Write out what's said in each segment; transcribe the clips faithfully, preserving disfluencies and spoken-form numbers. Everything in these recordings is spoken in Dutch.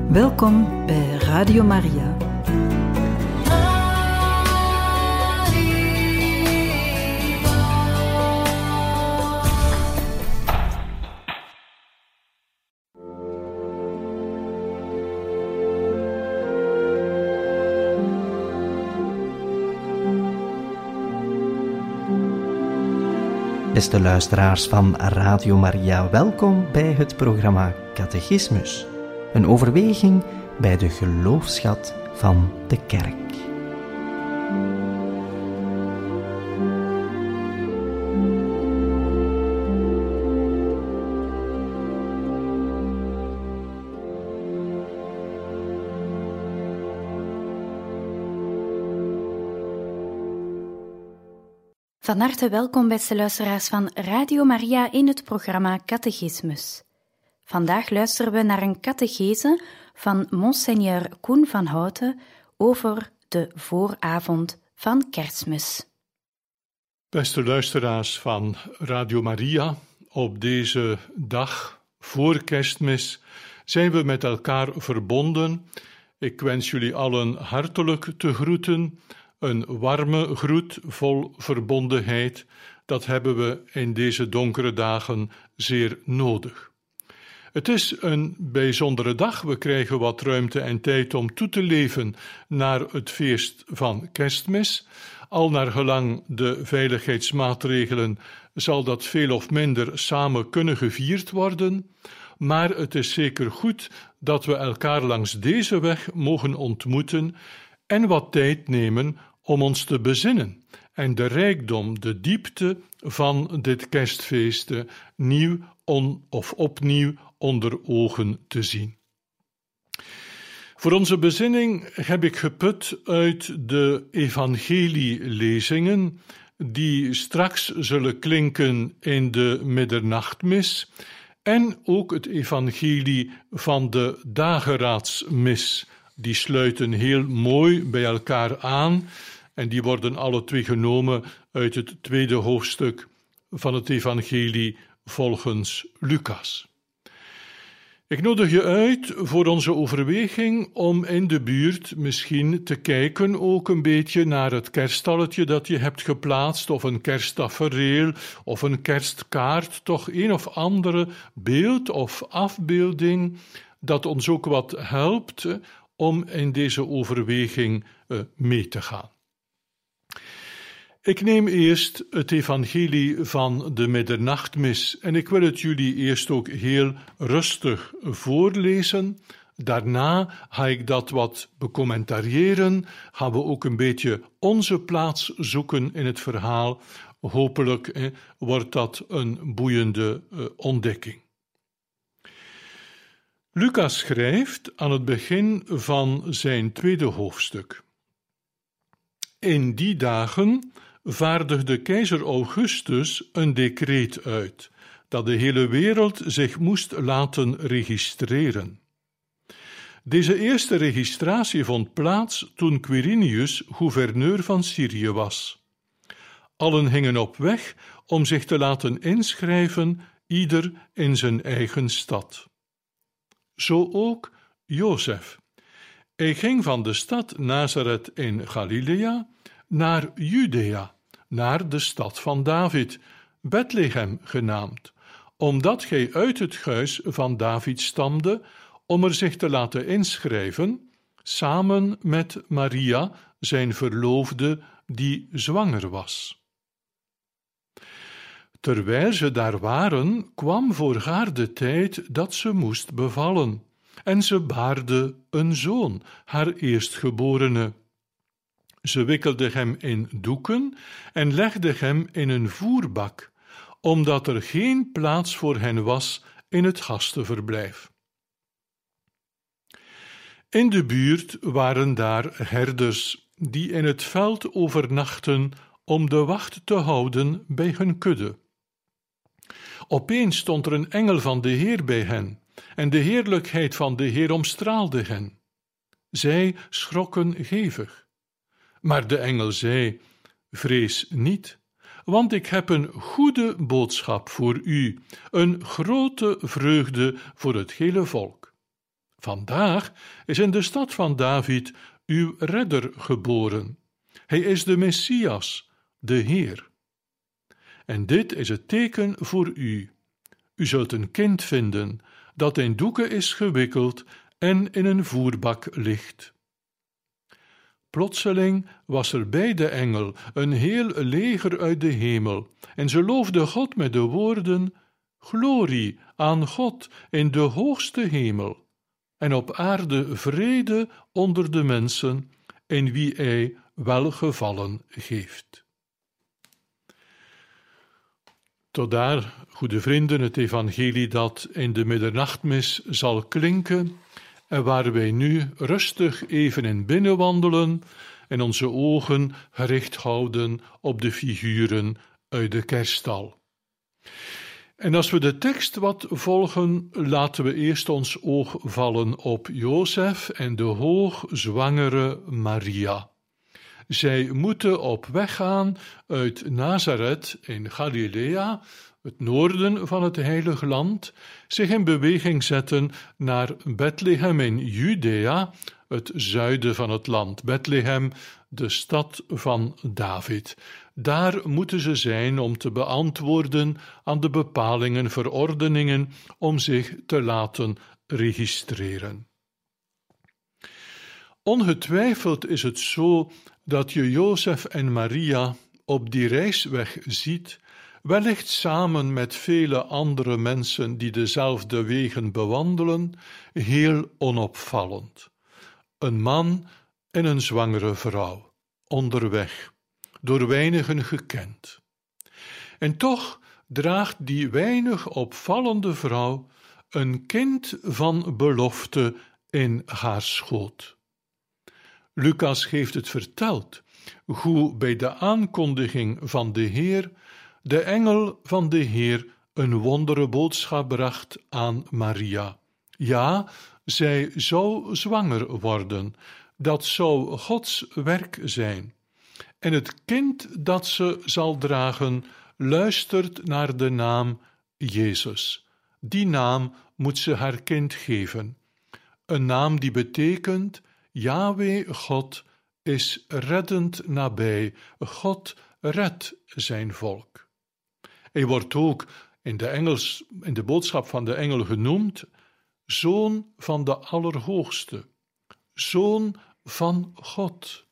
Welkom bij Radio Maria. Beste luisteraars van Radio Maria, welkom bij het programma Catechismus. Een overweging bij de geloofsschat van de Kerk. Van harte welkom, beste luisteraars van Radio Maria in het programma Catechismus. Vandaag luisteren we naar een catechese van Monseigneur Koen van Houten over de vooravond van Kerstmis. Beste luisteraars van Radio Maria, op deze dag voor Kerstmis zijn we met elkaar verbonden. Ik wens jullie allen hartelijk te groeten. Een warme groet vol verbondenheid, dat hebben we in deze donkere dagen zeer nodig. Het is een bijzondere dag, we krijgen wat ruimte en tijd om toe te leven naar het feest van Kerstmis. Al naar gelang de veiligheidsmaatregelen zal dat veel of minder samen kunnen gevierd worden, maar het is zeker goed dat we elkaar langs deze weg mogen ontmoeten en wat tijd nemen om ons te bezinnen en de rijkdom, de diepte van dit kerstfeest nieuw on, of opnieuw onder ogen te zien. Voor onze bezinning heb ik geput uit de evangelielezingen die straks zullen klinken in de middernachtmis en ook het evangelie van de dageraadsmis. Die sluiten heel mooi bij elkaar aan en die worden alle twee genomen uit het tweede hoofdstuk van het evangelie volgens Lucas. Ik nodig je uit voor onze overweging om in de buurt misschien te kijken ook een beetje naar het kerststalletje dat je hebt geplaatst, of een kersttafereel, of een kerstkaart, toch een of andere beeld of afbeelding dat ons ook wat helpt om in deze overweging uh, mee te gaan. Ik neem eerst het evangelie van de middernachtmis en ik wil het jullie eerst ook heel rustig voorlezen. Daarna ga ik dat wat becommentariëren, gaan we ook een beetje onze plaats zoeken in het verhaal. Hopelijk eh, wordt dat een boeiende uh, ontdekking. Lucas schrijft aan het begin van zijn tweede hoofdstuk. In die dagen vaardigde keizer Augustus een decreet uit, dat de hele wereld zich moest laten registreren. Deze eerste registratie vond plaats toen Quirinius gouverneur van Syrië was. Allen gingen op weg om zich te laten inschrijven, ieder in zijn eigen stad. Zo ook Jozef. Hij ging van de stad Nazareth in Galilea naar Judea, naar de stad van David, Bethlehem genaamd, omdat hij uit het huis van David stamde, om er zich te laten inschrijven, samen met Maria, zijn verloofde, die zwanger was. Terwijl ze daar waren, kwam voor haar de tijd dat ze moest bevallen, en ze baarde een zoon, haar eerstgeborene. Ze wikkelde hem in doeken en legde hem in een voerbak, omdat er geen plaats voor hen was in het gastenverblijf. In de buurt waren daar herders die in het veld overnachten om de wacht te houden bij hun kudde. Opeens stond er een engel van de Heer bij hen, en de heerlijkheid van de Heer omstraalde hen. Zij schrokken hevig. Maar de engel zei: vrees niet, want ik heb een goede boodschap voor u, een grote vreugde voor het hele volk. Vandaag is in de stad van David uw redder geboren. Hij is de Messias, de Heer. En dit is het teken voor u. U zult een kind vinden dat in doeken is gewikkeld en in een voerbak ligt. Plotseling was er bij de engel een heel leger uit de hemel, en ze loofden God met de woorden: Glorie aan God in de hoogste hemel, en op aarde vrede onder de mensen, in wie hij welgevallen geeft. Tot daar, goede vrienden, het evangelie dat in de middernachtmis zal klinken en waar wij nu rustig even in binnenwandelen en onze ogen gericht houden op de figuren uit de kerststal. En als we de tekst wat volgen, laten we eerst ons oog vallen op Jozef en de hoogzwangere Maria. Zij moeten op weg gaan uit Nazareth in Galilea, het noorden van het heilige land, zich in beweging zetten naar Bethlehem in Judea, het zuiden van het land. Bethlehem, de stad van David. Daar moeten ze zijn om te beantwoorden aan de bepalingen, verordeningen, om zich te laten registreren. Ongetwijfeld is het zo dat je Jozef en Maria op die reisweg ziet, wellicht samen met vele andere mensen die dezelfde wegen bewandelen, heel onopvallend. Een man en een zwangere vrouw, onderweg, door weinigen gekend. En toch draagt die weinig opvallende vrouw een kind van belofte in haar schoot. Lucas heeft het verteld, hoe bij de aankondiging van de Heer de engel van de Heer een wondere boodschap bracht aan Maria. Ja, zij zou zwanger worden, dat zou Gods werk zijn. En het kind dat ze zal dragen, luistert naar de naam Jezus. Die naam moet ze haar kind geven. Een naam die betekent: Yahweh God is reddend nabij. God redt zijn volk. Hij wordt ook in de, Engels, in de boodschap van de engel genoemd Zoon van de Allerhoogste, Zoon van God.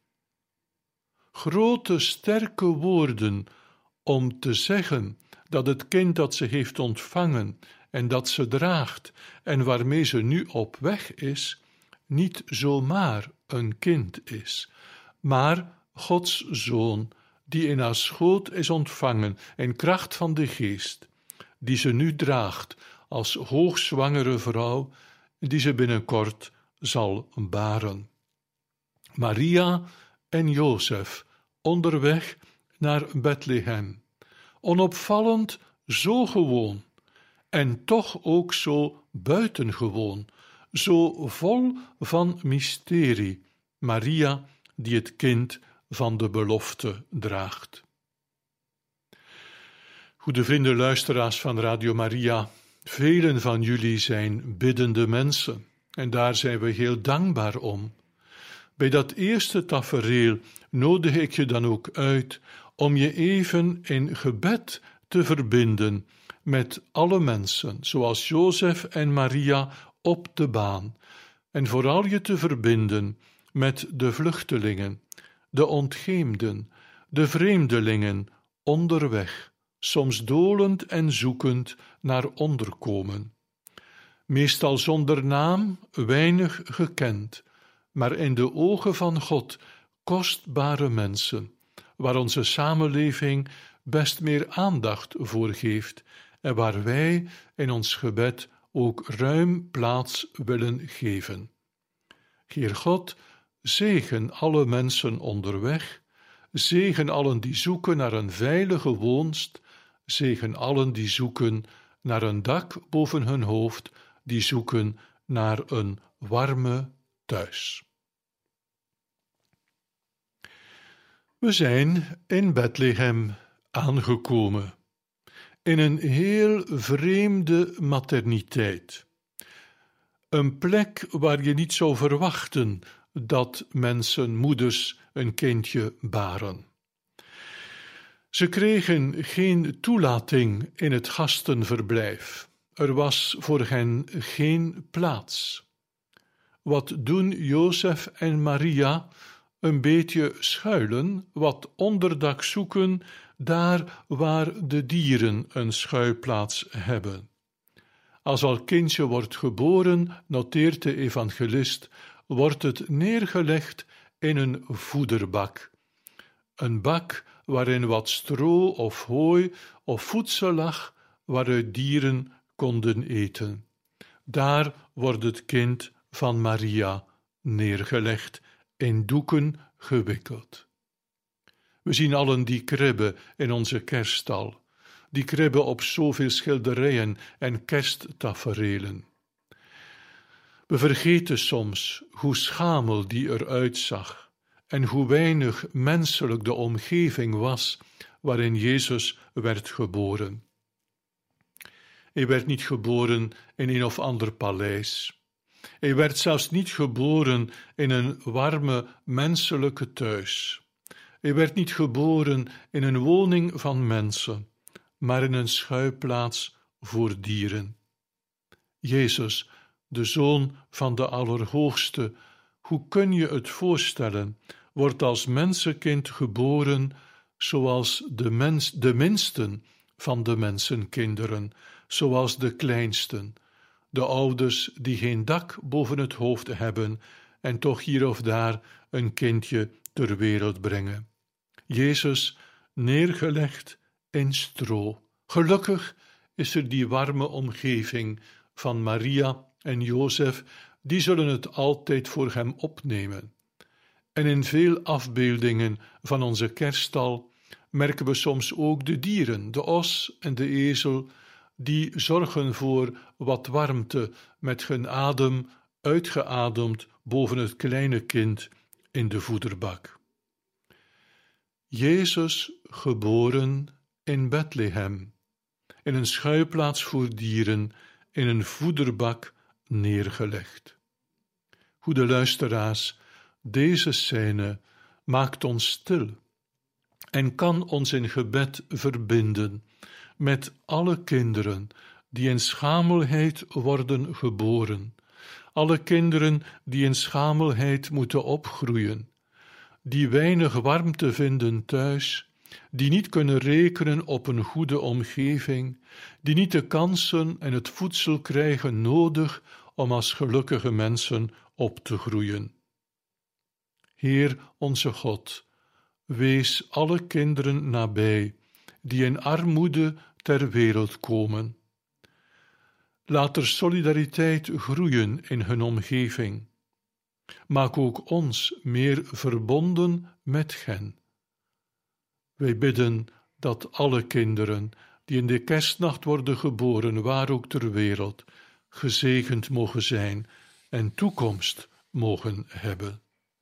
Grote, sterke woorden om te zeggen dat het kind dat ze heeft ontvangen en dat ze draagt en waarmee ze nu op weg is, niet zomaar een kind is, maar Gods Zoon, die in haar schoot is ontvangen in kracht van de Geest, die ze nu draagt als hoogzwangere vrouw, die ze binnenkort zal baren. Maria en Jozef onderweg naar Bethlehem, onopvallend, zo gewoon, en toch ook zo buitengewoon, zo vol van mysterie, Maria die het kind van de belofte draagt. Goede vrienden, luisteraars van Radio Maria, velen van jullie zijn biddende mensen en daar zijn we heel dankbaar om. Bij dat eerste tafereel nodig ik je dan ook uit om je even in gebed te verbinden met alle mensen, zoals Jozef en Maria op de baan, en vooral je te verbinden met de vluchtelingen, de ontgeemden, de vreemdelingen onderweg, soms dolend en zoekend naar onderkomen. Meestal zonder naam, weinig gekend, maar in de ogen van God kostbare mensen, waar onze samenleving best meer aandacht voor geeft en waar wij in ons gebed ook ruim plaats willen geven. Heer God, zegen alle mensen onderweg, zegen allen die zoeken naar een veilige woonst, zegen allen die zoeken naar een dak boven hun hoofd, die zoeken naar een warme thuis. We zijn in Bethlehem aangekomen, in een heel vreemde materniteit. Een plek waar je niet zou verwachten dat mensen, moeders, een kindje baren. Ze kregen geen toelating in het gastenverblijf. Er was voor hen geen plaats. Wat doen Jozef en Maria? Een beetje schuilen, wat onderdak zoeken, daar waar de dieren een schuilplaats hebben. Als al kindje wordt geboren, noteert de evangelist, wordt het neergelegd in een voederbak. Een bak waarin wat stro of hooi of voedsel lag, waaruit dieren konden eten. Daar wordt het kind van Maria neergelegd, in doeken gewikkeld. We zien allen die kribbe in onze kerststal, die kribbe op zoveel schilderijen en kersttaferelen. We vergeten soms hoe schamel die eruit zag en hoe weinig menselijk de omgeving was waarin Jezus werd geboren. Hij werd niet geboren in een of ander paleis. Hij werd zelfs niet geboren in een warme menselijke thuis. Hij werd niet geboren in een woning van mensen, maar in een schuilplaats voor dieren. Jezus, de Zoon van de Allerhoogste, hoe kun je het voorstellen, wordt als mensenkind geboren, zoals de, mens, de minsten van de mensenkinderen, zoals de kleinsten, de ouders die geen dak boven het hoofd hebben en toch hier of daar een kindje ter wereld brengen. Jezus neergelegd in stro. Gelukkig is er die warme omgeving van Maria en Jozef, die zullen het altijd voor hem opnemen. En in veel afbeeldingen van onze kerststal merken we soms ook de dieren, de os en de ezel, die zorgen voor wat warmte met hun adem uitgeademd boven het kleine kind in de voederbak. Jezus geboren in Bethlehem, in een schuilplaats voor dieren, in een voederbak neergelegd. Goede luisteraars, deze scène maakt ons stil en kan ons in gebed verbinden met alle kinderen die in schamelheid worden geboren, alle kinderen die in schamelheid moeten opgroeien, die weinig warmte vinden thuis, die niet kunnen rekenen op een goede omgeving, die niet de kansen en het voedsel krijgen nodig om als gelukkige mensen op te groeien. Heer onze God, wees alle kinderen nabij die in armoede ter wereld komen. Laat er solidariteit groeien in hun omgeving. Maak ook ons meer verbonden met hen. Wij bidden dat alle kinderen die in de kerstnacht worden geboren, waar ook ter wereld, gezegend mogen zijn en toekomst mogen hebben.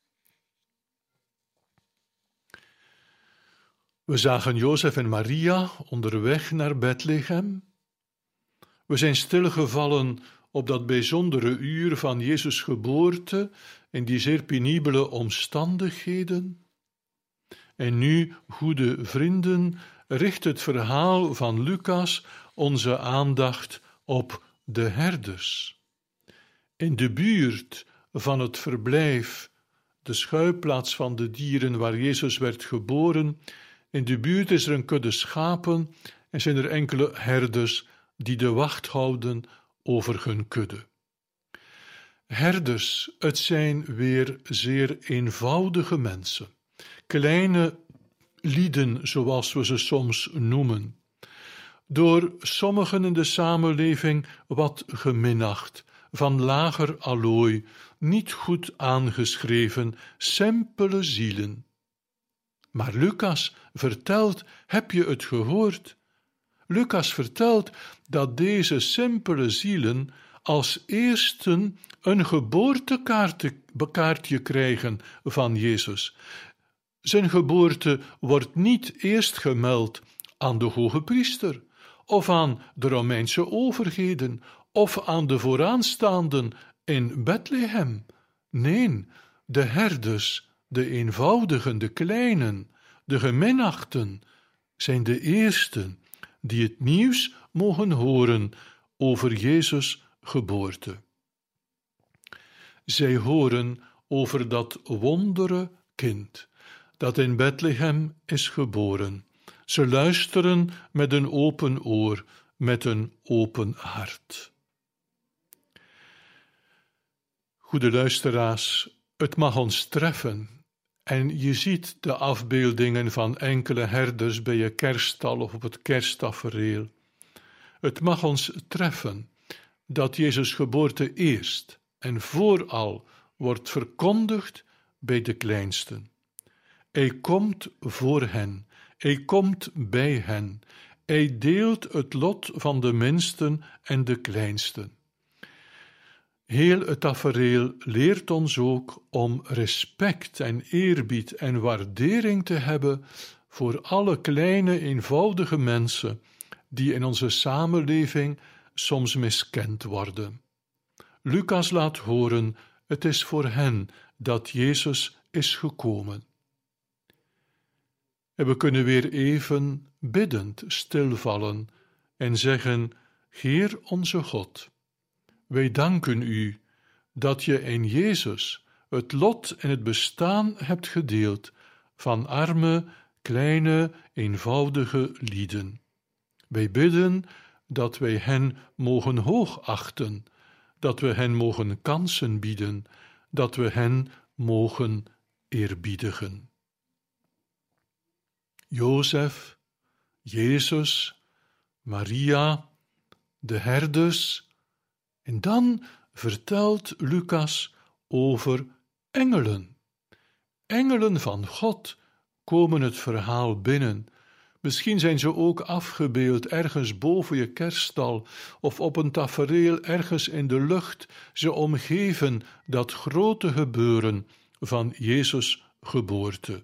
We zagen Jozef en Maria onderweg naar Bethlehem. We zijn stilgevallen op dat bijzondere uur van Jezus' geboorte in die zeer penibele omstandigheden. En nu, goede vrienden, richt het verhaal van Lucas onze aandacht op de herders. In de buurt van het verblijf, de schuilplaats van de dieren waar Jezus werd geboren, in de buurt is er een kudde schapen en zijn er enkele herders die de wacht houden over hun kudde. Herders, het zijn weer zeer eenvoudige mensen, kleine lieden zoals we ze soms noemen, door sommigen in de samenleving wat geminacht, van lager allooi, niet goed aangeschreven, simpele zielen. Maar Lucas vertelt, heb je het gehoord? Lucas vertelt dat deze simpele zielen als eersten een geboortekaartje krijgen van Jezus. Zijn geboorte wordt niet eerst gemeld aan de hoge priester, of aan de Romeinse overheden, of aan de vooraanstaanden in Bethlehem. Nee, de herders, de eenvoudigen, de kleinen, de geminachten, zijn de eersten die het nieuws mogen horen over Jezus' geboorte. Zij horen over dat wondere kind dat in Bethlehem is geboren. Ze luisteren met een open oor, met een open hart. Goede luisteraars, het mag ons treffen. En je ziet de afbeeldingen van enkele herders bij je kerststal of op het kersttafereel. Het mag ons treffen dat Jezus' geboorte eerst en vooral wordt verkondigd bij de kleinsten. Hij komt voor hen, hij komt bij hen, hij deelt het lot van de minsten en de kleinsten. Heel het tafereel leert ons ook om respect en eerbied en waardering te hebben voor alle kleine, eenvoudige mensen die in onze samenleving soms miskend worden. Lucas laat horen, het is voor hen dat Jezus is gekomen. En we kunnen weer even biddend stilvallen en zeggen, Heer onze God, wij danken u dat je in Jezus het lot en het bestaan hebt gedeeld van arme, kleine, eenvoudige lieden. Wij bidden dat wij hen mogen hoogachten, dat we hen mogen kansen bieden, dat we hen mogen eerbiedigen. Jozef, Jezus, Maria, de herders. En dan vertelt Lucas over engelen. Engelen van God komen het verhaal binnen. Misschien zijn ze ook afgebeeld ergens boven je kerststal of op een tafereel ergens in de lucht. Ze omgeven dat grote gebeuren van Jezus' geboorte.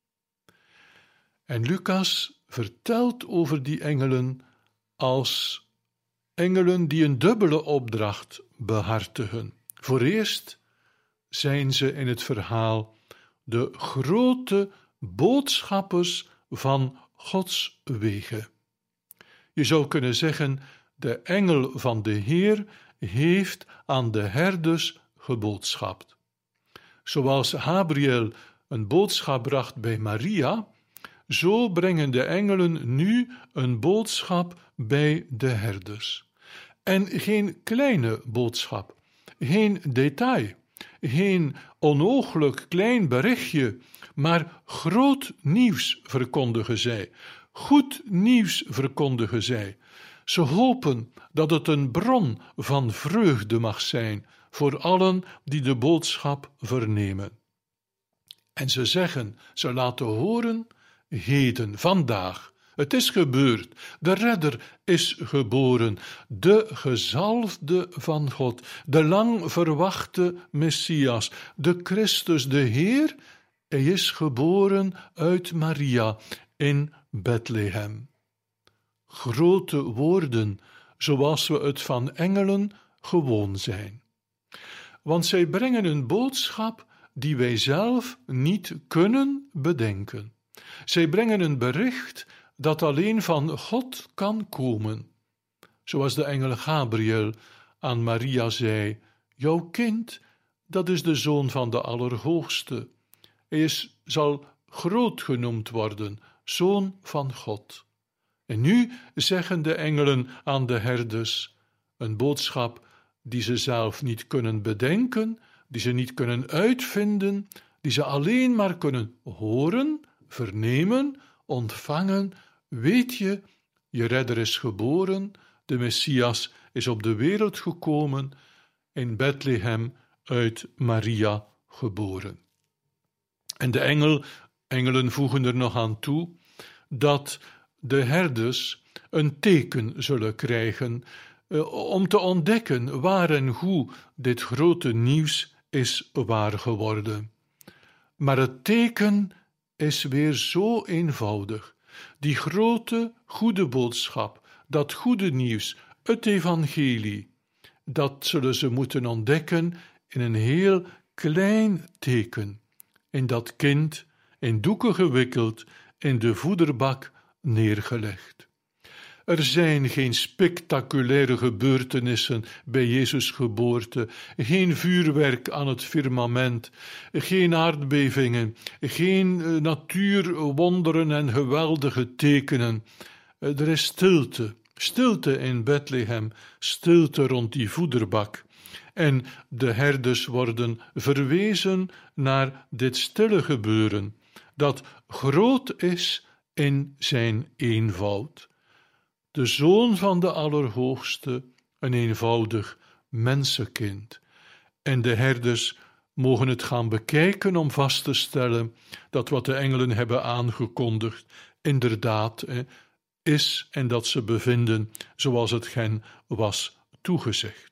En Lucas vertelt over die engelen als engelen die een dubbele opdracht behartigen. Voor eerst zijn ze in het verhaal de grote boodschappers van Gods wegen. Je zou kunnen zeggen, de engel van de Heer heeft aan de herders geboodschapt. Zoals Gabriel een boodschap bracht bij Maria, zo brengen de engelen nu een boodschap bij de herders. En geen kleine boodschap, geen detail, geen onooglijk klein berichtje, maar groot nieuws verkondigen zij, goed nieuws verkondigen zij. Ze hopen dat het een bron van vreugde mag zijn voor allen die de boodschap vernemen. En ze zeggen, ze laten horen, heden, vandaag, het is gebeurd, de redder is geboren, de gezalfde van God, de lang verwachte Messias, de Christus, de Heer, hij is geboren uit Maria in Bethlehem. Grote woorden, zoals we het van engelen gewoon zijn. Want zij brengen een boodschap die wij zelf niet kunnen bedenken. Zij brengen een bericht dat alleen van God kan komen. Zoals de engel Gabriel aan Maria zei, jouw kind, dat is de zoon van de Allerhoogste. Hij is, zal groot genoemd worden, zoon van God. En nu zeggen de engelen aan de herders een boodschap die ze zelf niet kunnen bedenken, die ze niet kunnen uitvinden, die ze alleen maar kunnen horen, vernemen, ontvangen. Weet je, je redder is geboren, de Messias is op de wereld gekomen, in Bethlehem uit Maria geboren. En de engel, engelen voegen er nog aan toe dat de herders een teken zullen krijgen uh, om te ontdekken waar en hoe dit grote nieuws is waar geworden. Maar het teken is weer zo eenvoudig. Die grote, goede boodschap, dat goede nieuws, het evangelie, dat zullen ze moeten ontdekken in een heel klein teken, in dat kind, in doeken gewikkeld, in de voederbak neergelegd. Er zijn geen spectaculaire gebeurtenissen bij Jezus' geboorte, geen vuurwerk aan het firmament, geen aardbevingen, geen natuurwonderen en geweldige tekenen. Er is stilte, stilte in Bethlehem, stilte rond die voederbak. En de herders worden verwezen naar dit stille gebeuren, dat groot is in zijn eenvoud. De Zoon van de Allerhoogste, een eenvoudig mensenkind. En de herders mogen het gaan bekijken om vast te stellen dat wat de engelen hebben aangekondigd inderdaad is en dat ze bevinden zoals het hen was toegezegd.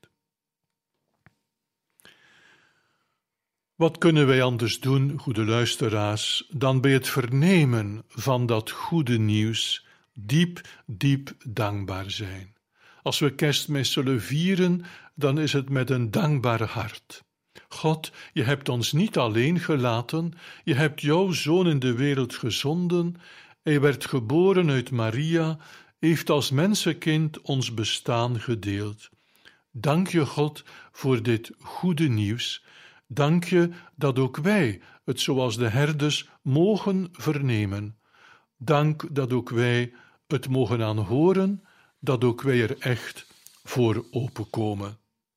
Wat kunnen wij anders doen, goede luisteraars, dan bij het vernemen van dat goede nieuws diep, diep dankbaar zijn. Als we Kerstmis zullen vieren, dan is het met een dankbaar hart. God, je hebt ons niet alleen gelaten, je hebt jouw Zoon in de wereld gezonden, hij werd geboren uit Maria, heeft als mensenkind ons bestaan gedeeld. Dank je, God, voor dit goede nieuws. Dank je dat ook wij het zoals de herders mogen vernemen. Dank dat ook wij het mogen aanhoren, dat ook wij er echt voor openkomen.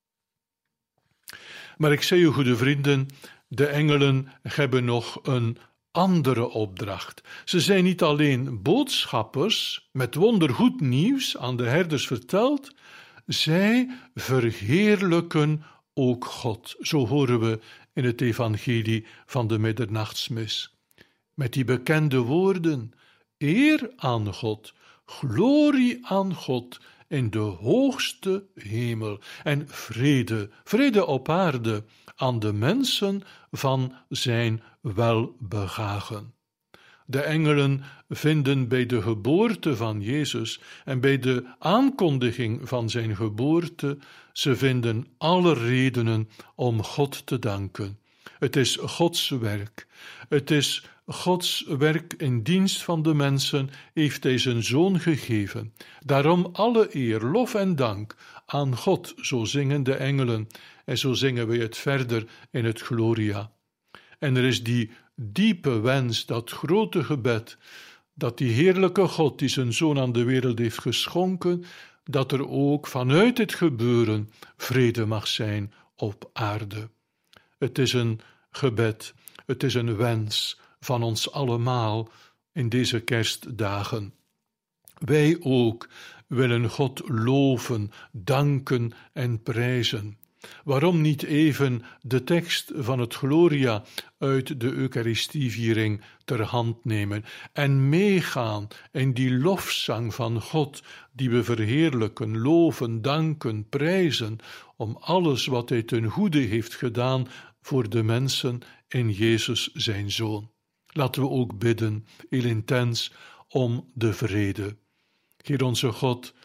Maar ik zei u, goede vrienden, de engelen hebben nog een andere opdracht. Ze zijn niet alleen boodschappers met wondergoed nieuws aan de herders verteld, zij verheerlijken ook God. Zo horen we in het evangelie van de middernachtsmis. Met die bekende woorden: eer aan God, glorie aan God in de hoogste hemel en vrede, vrede op aarde aan de mensen van zijn welbehagen. De engelen vinden bij de geboorte van Jezus en bij de aankondiging van zijn geboorte, ze vinden alle redenen om God te danken. Het is Gods werk. Het is Gods werk in dienst van de mensen, heeft hij zijn Zoon gegeven. Daarom alle eer, lof en dank aan God, zo zingen de engelen. En zo zingen we het verder in het Gloria. En er is die diepe wens, dat grote gebed, dat die heerlijke God die zijn Zoon aan de wereld heeft geschonken, dat er ook vanuit het gebeuren vrede mag zijn op aarde. Het is een gebed, het is een wens van ons allemaal in deze kerstdagen. Wij ook willen God loven, danken en prijzen. Waarom niet even de tekst van het Gloria uit de Eucharistieviering ter hand nemen en meegaan in die lofzang van God die we verheerlijken, loven, danken, prijzen om alles wat hij ten goede heeft gedaan voor de mensen in Jezus zijn Zoon. Laten we ook bidden, heel intens, om de vrede. Heer onze God,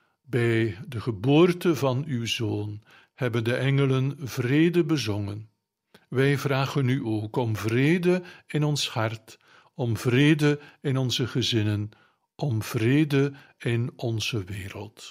bij de geboorte van uw Zoon hebben de engelen vrede bezongen. Wij vragen u ook om vrede in ons hart, om vrede in onze gezinnen, om vrede in onze wereld.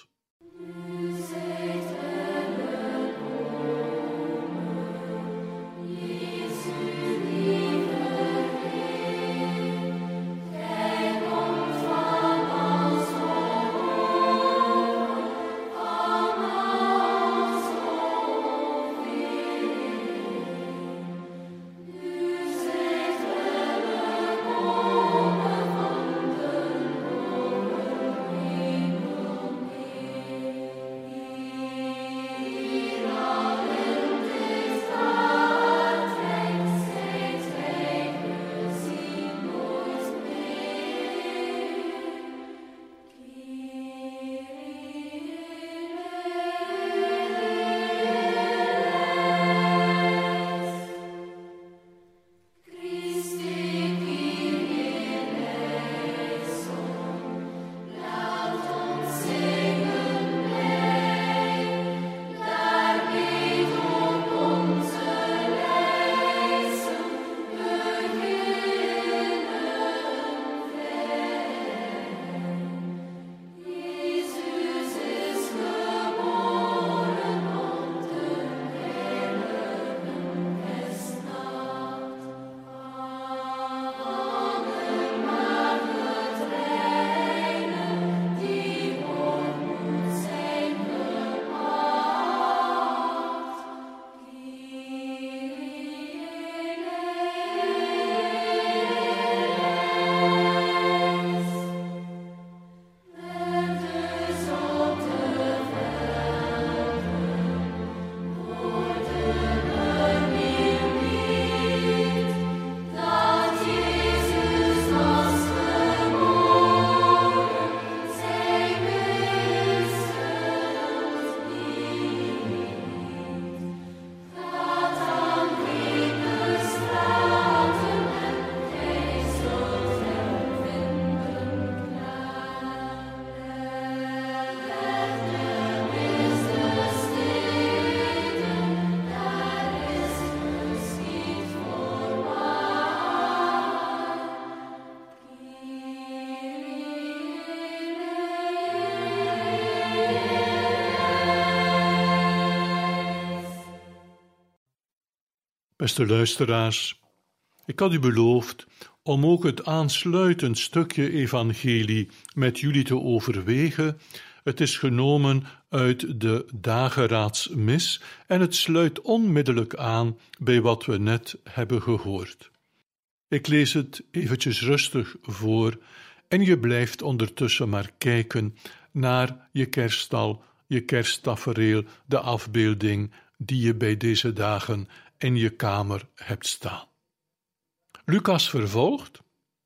Beste luisteraars, ik had u beloofd om ook het aansluitend stukje evangelie met jullie te overwegen. Het is genomen uit de dageraadsmis en het sluit onmiddellijk aan bij wat we net hebben gehoord. Ik lees het eventjes rustig voor en je blijft ondertussen maar kijken naar je kerststal, je kersttafereel, de afbeelding die je bij deze dagen in je kamer hebt staan. Lucas vervolgt: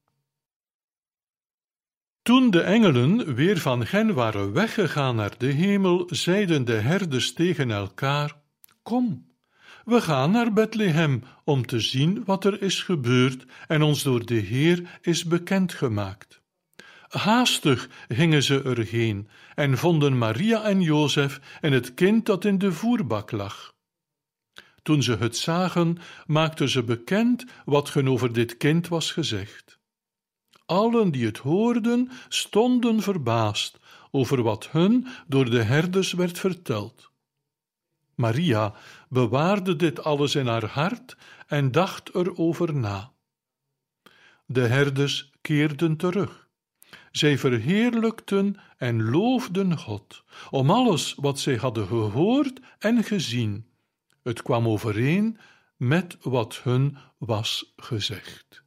Toen de engelen weer van hen waren weggegaan naar de hemel, zeiden de herders tegen elkaar: Kom, we gaan naar Bethlehem om te zien wat er is gebeurd en ons door de Heer is bekendgemaakt. Haastig gingen ze erheen en vonden Maria en Jozef en het kind dat in de voerbak lag. Toen ze het zagen, maakten ze bekend wat hen over dit kind was gezegd. Allen die het hoorden, stonden verbaasd over wat hun door de herders werd verteld. Maria bewaarde dit alles in haar hart en dacht erover na. De herders keerden terug. Zij verheerlijkten en loofden God om alles wat zij hadden gehoord en gezien. Het kwam overeen met wat hun was gezegd.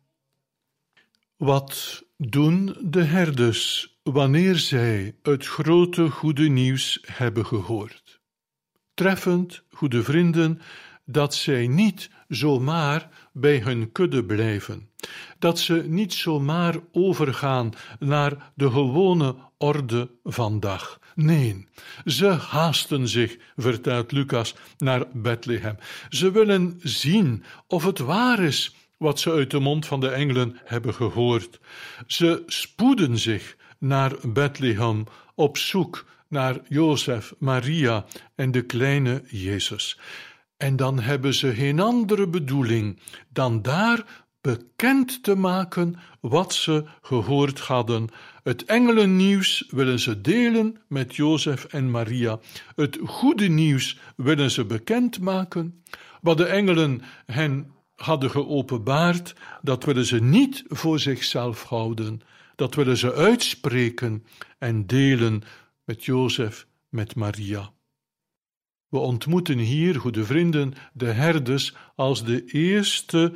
Wat doen de herders wanneer zij het grote goede nieuws hebben gehoord? Treffend, goede vrienden, dat zij niet zomaar bij hun kudde blijven, dat ze niet zomaar overgaan naar de gewone orde van dag. Nee, ze haasten zich, vertelt Lucas, naar Bethlehem. Ze willen zien of het waar is wat ze uit de mond van de engelen hebben gehoord. Ze spoeden zich naar Bethlehem op zoek naar Jozef, Maria en de kleine Jezus. En dan hebben ze geen andere bedoeling dan daar bekend te maken wat ze gehoord hadden. Het engelennieuws willen ze delen met Jozef en Maria. Het goede nieuws willen ze bekendmaken. Wat de engelen hen hadden geopenbaard, dat willen ze niet voor zichzelf houden. Dat willen ze uitspreken en delen met Jozef, met Maria. We ontmoeten hier, goede vrienden, de herders als de eerste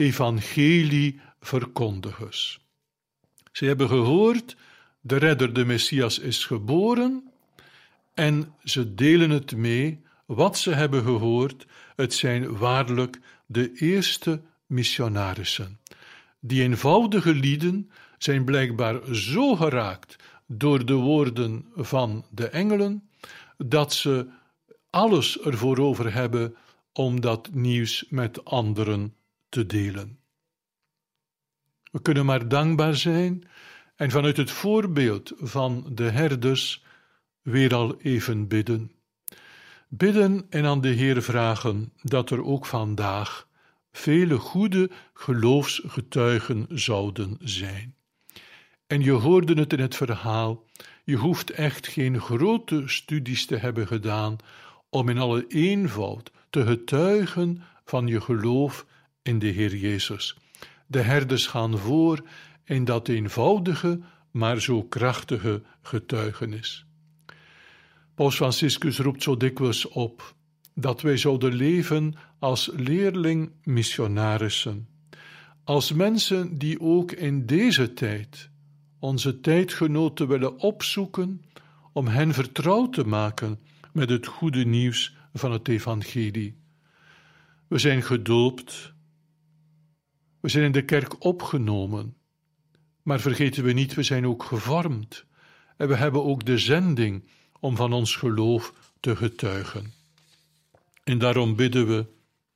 evangelieverkondigers. Ze hebben gehoord, de redder, de Messias, is geboren en ze delen het mee, wat ze hebben gehoord. Het zijn waarlijk de eerste missionarissen. Die eenvoudige lieden zijn blijkbaar zo geraakt door de woorden van de engelen, dat ze alles ervoor over hebben om dat nieuws met anderen te delen. We kunnen maar dankbaar zijn en vanuit het voorbeeld van de herders weer al even bidden. Bidden en aan de Heer vragen dat er ook vandaag vele goede geloofsgetuigen zouden zijn. En je hoorde het in het verhaal, je hoeft echt geen grote studies te hebben gedaan om in alle eenvoud te getuigen van je geloof in de Heer Jezus. De herders gaan voor in dat eenvoudige, maar zo krachtige getuigenis. Paus Franciscus roept zo dikwijls op dat wij zouden leven als leerling-missionarissen, als mensen die ook in deze tijd onze tijdgenoten willen opzoeken om hen vertrouwd te maken met het goede nieuws van het evangelie. We zijn gedoopt, we zijn in de kerk opgenomen, maar vergeten we niet, we zijn ook gevormd en we hebben ook de zending om van ons geloof te getuigen. En daarom bidden we: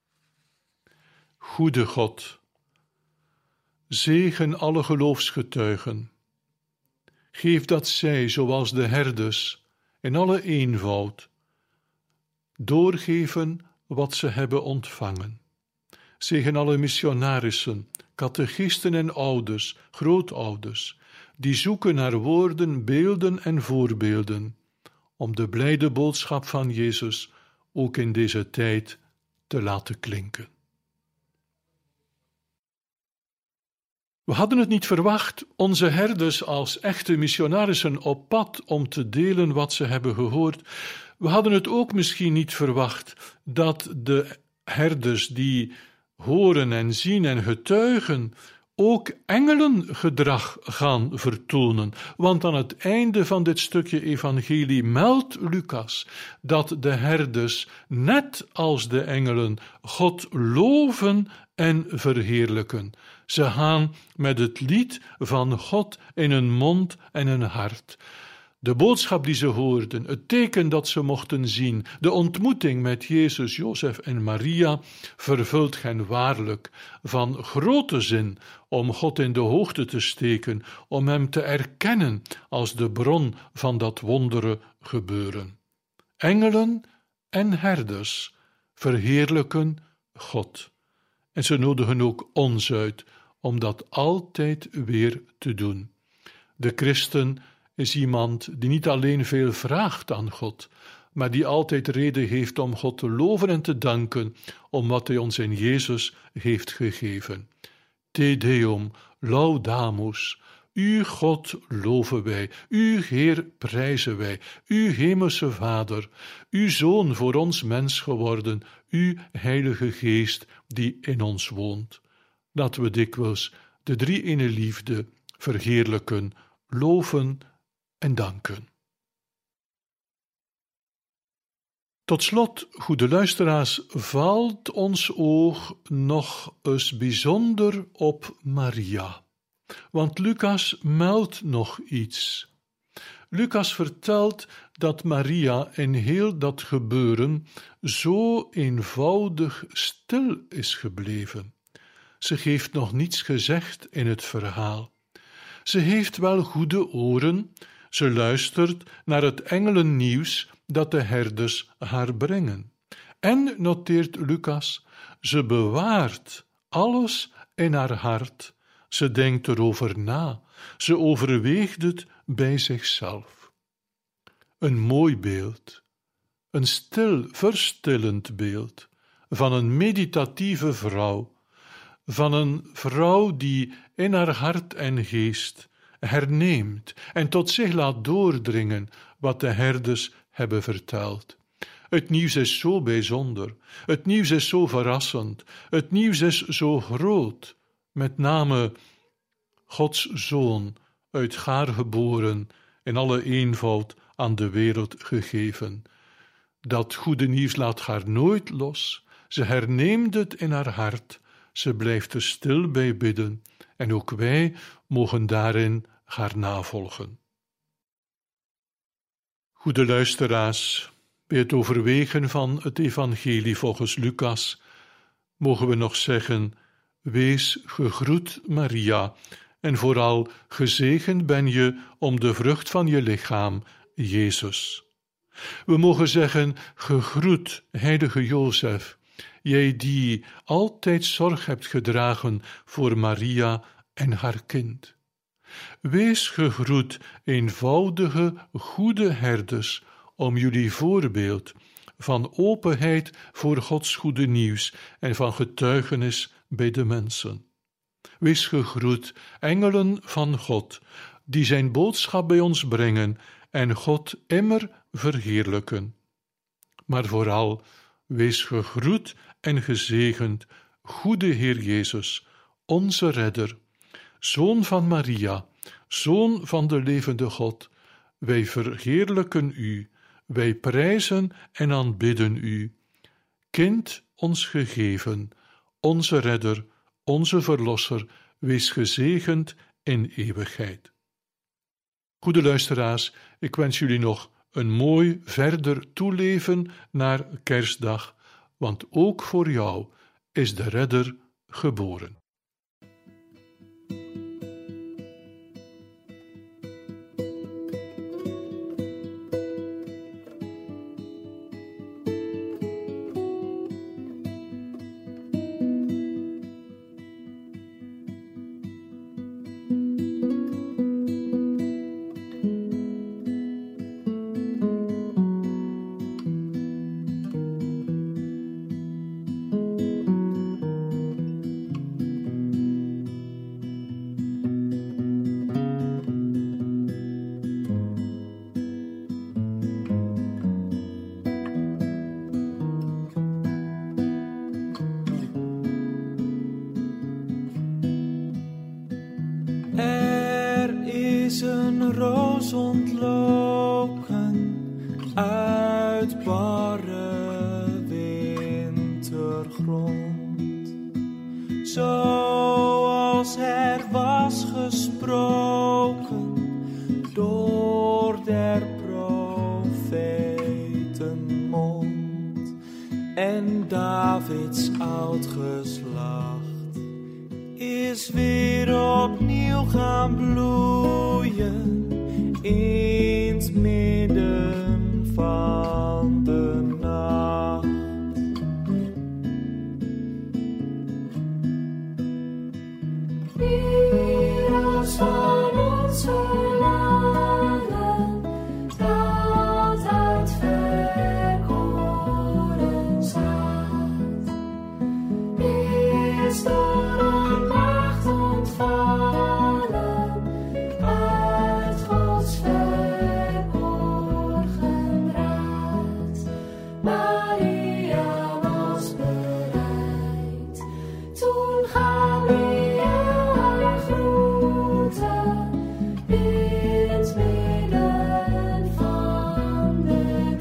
Goede God, zegen alle geloofsgetuigen. Geef dat zij, zoals de herders, in alle eenvoud, doorgeven wat ze hebben ontvangen. Zegen alle missionarissen, catechisten en ouders, grootouders, die zoeken naar woorden, beelden en voorbeelden, om de blijde boodschap van Jezus ook in deze tijd te laten klinken. We hadden het niet verwacht, onze herders als echte missionarissen op pad om te delen wat ze hebben gehoord. We hadden het ook misschien niet verwacht dat de herders die horen en zien en getuigen ook engelengedrag gaan vertonen. Want aan het einde van dit stukje evangelie meldt Lucas dat de herders, net als de engelen, God loven en verheerlijken. Ze gaan met het lied van God in hun mond en hun hart. De boodschap die ze hoorden, het teken dat ze mochten zien, de ontmoeting met Jezus, Jozef en Maria, vervult hen waarlijk van grote zin om God in de hoogte te steken, om hem te erkennen als de bron van dat wondere gebeuren. Engelen en herders verheerlijken God. En ze nodigen ook ons uit om dat altijd weer te doen. De christen is iemand die niet alleen veel vraagt aan God, maar die altijd reden heeft om God te loven en te danken om wat hij ons in Jezus heeft gegeven. Te Deum laudamus, u God loven wij, u Heer prijzen wij, u hemelse Vader, uw Zoon voor ons mens geworden, uw Heilige Geest die in ons woont. Laten we dikwijls de drie-ene liefde verheerlijken, loven en danken. Tot slot, goede luisteraars, valt ons oog nog eens bijzonder op Maria. Want Lucas meldt nog iets. Lucas vertelt dat Maria in heel dat gebeuren zo eenvoudig stil is gebleven. Ze heeft nog niets gezegd in het verhaal. Ze heeft wel goede oren, ze luistert naar het engelennieuws dat de herders haar brengen. En, noteert Lucas, ze bewaart alles in haar hart. Ze denkt erover na, ze overweegt het bij zichzelf. Een mooi beeld, een stil, verstillend beeld van een meditatieve vrouw, van een vrouw die in haar hart en geest herneemt en tot zich laat doordringen wat de herders hebben verteld. Het nieuws is zo bijzonder, het nieuws is zo verrassend, het nieuws is zo groot, met name Gods Zoon, uit Gaar geboren, in alle eenvoud aan de wereld gegeven. Dat goede nieuws laat haar nooit los, ze herneemt het in haar hart, ze blijft er stil bij bidden, en ook wij mogen daarin haar navolgen. Goede luisteraars, bij het overwegen van het evangelie volgens Lucas mogen we nog zeggen: wees gegroet, Maria, en vooral gezegend ben je om de vrucht van je lichaam, Jezus. We mogen zeggen: gegroet, heilige Jozef, jij die altijd zorg hebt gedragen voor Maria en haar kind. Wees gegroet, eenvoudige, goede herders, om jullie voorbeeld van openheid voor Gods goede nieuws en van getuigenis bij de mensen. Wees gegroet, engelen van God, die zijn boodschap bij ons brengen en God immer verheerlijken. Maar vooral, wees gegroet en gezegend, goede Heer Jezus, onze Redder, Zoon van Maria, Zoon van de levende God. Wij verheerlijken u, wij prijzen en aanbidden u. Kind ons gegeven, onze Redder, onze Verlosser, wees gezegend in eeuwigheid. Goede luisteraars, ik wens jullie nog een mooi verder toeleven naar Kerstdag, want ook voor jou is de Redder geboren. een roos ontloken uit barre wintergrond, zoals er was gesproken door der profeten mond. En Davids oud geslacht is weer opnieuw gaan bloeien in het midden van de nacht. Wereld van ons verlangen, dat uit verkoren zaad, is door een maagd ontvallen uit Gods verborgen raad. Maria was bereid toen Gabriel haar groette in het midden van de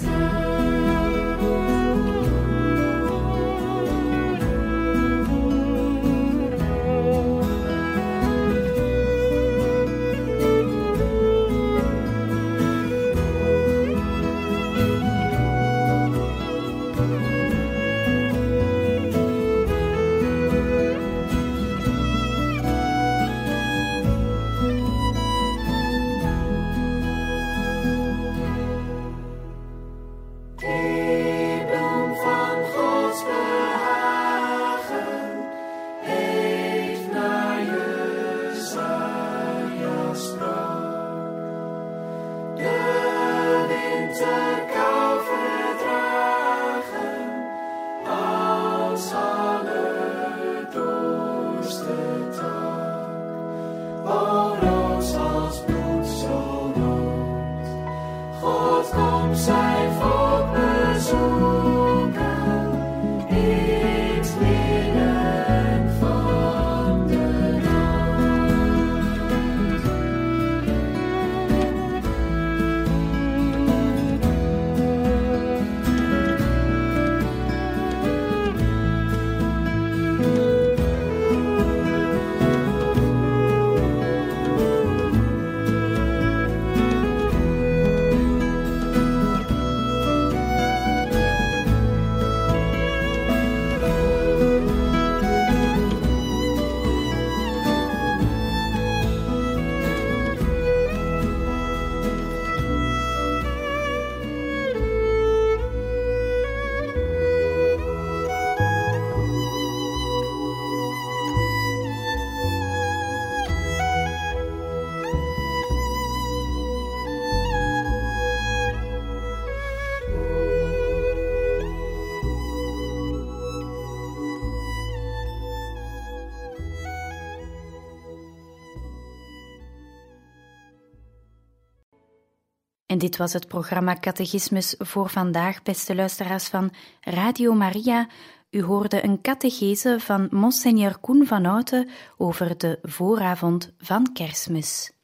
Bloem van Gods behagen heeft naar Jesaja sprak. De winterkou verdragen als allerdorste tak. O roos als bloed zo rood, God komt zijn volk bezoeken in het midden van de En dit was het programma Catechismus voor vandaag, beste luisteraars van Radio Maria. U hoorde een catechese van Monseigneur Koen van Houten over de vooravond van Kerstmis.